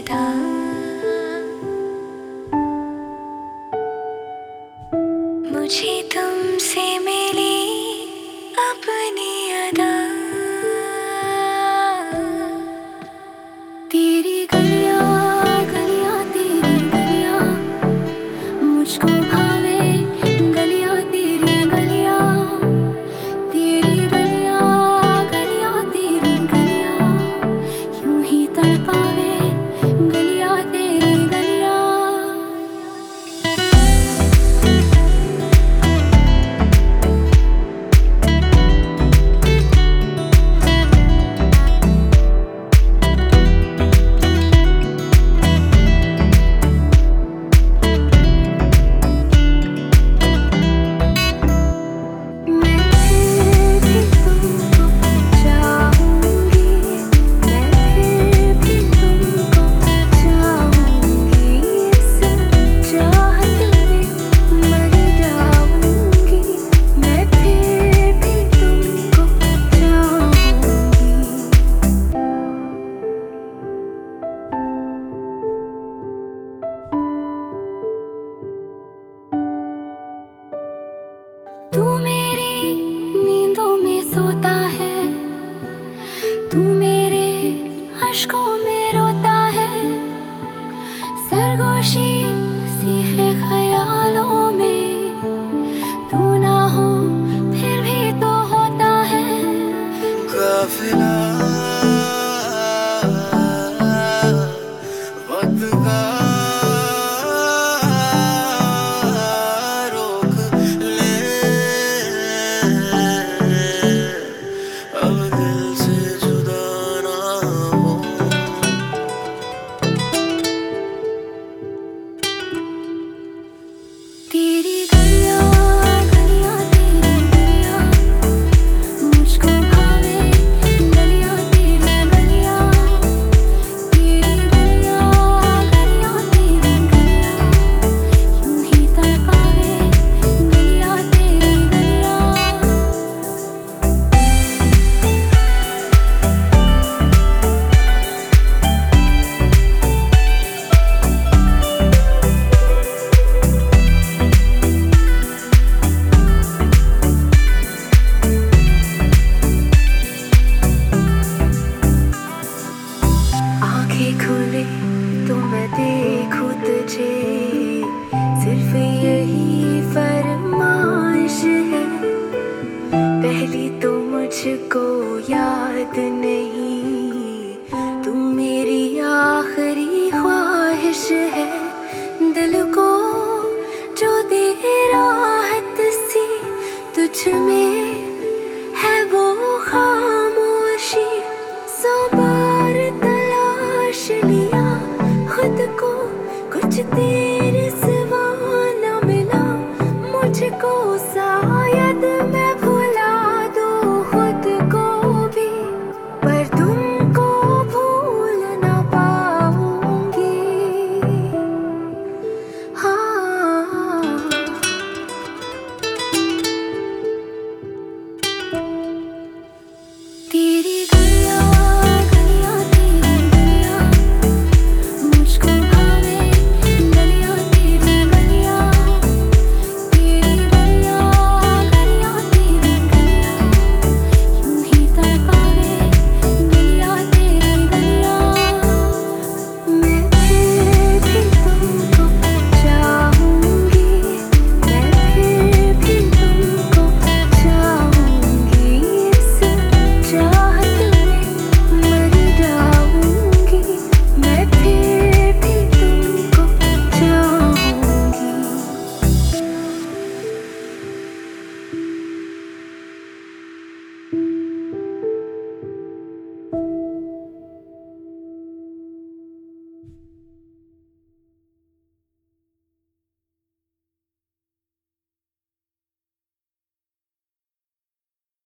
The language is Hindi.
अदा। मुझे तुमसे मिली अपनी अदा। तेरी गलियां गलियां तेरी गलियां मुझको भावे। गलियां तेरी गलियां, तेरी गलियां गलियां तेरी गलियां यूं ही तड़पावे। गलियां तेरी गलियां। तू मेरी नींदों में सोता है, तू मेरे अश्कों में रोता है। सरगोशी सी है ख्यालों में, तू ना हो फिर भी तो होता है। काफिला वक्त का रोक ले, अब दिल से जुदा ना हो। तेरी गलियां गलियां तेरी गलियां मुझको भावे। गलियां तेरी गलियां, तेरी गलियां गलियां तेरी गलियां यूं ही तड़पावे। गलियां तेरी गलियां। आँखें खुले तो मैं देखूं तुझे।